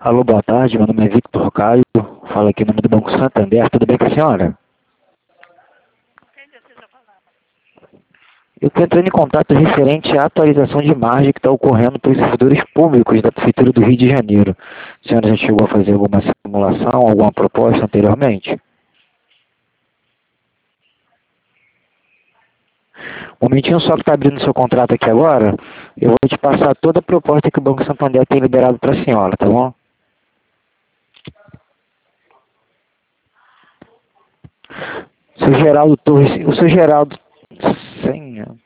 Alô, boa tarde, meu nome é Victor Caio, falo aqui em nome do Banco Santander, tudo bem com a senhora? Quem deseja falar? Eu estou entrando em contato referente à atualização de margem que está ocorrendo para os servidores públicos da Prefeitura do Rio de Janeiro. A senhora já chegou a fazer alguma simulação, alguma proposta anteriormente? Um momentinho só que está abrindo seu contrato aqui agora, eu vou te passar toda a proposta que o Banco Santander tem liberado para a senhora, tá bom? Seu Geraldo Torres, o seu Geraldo, senha.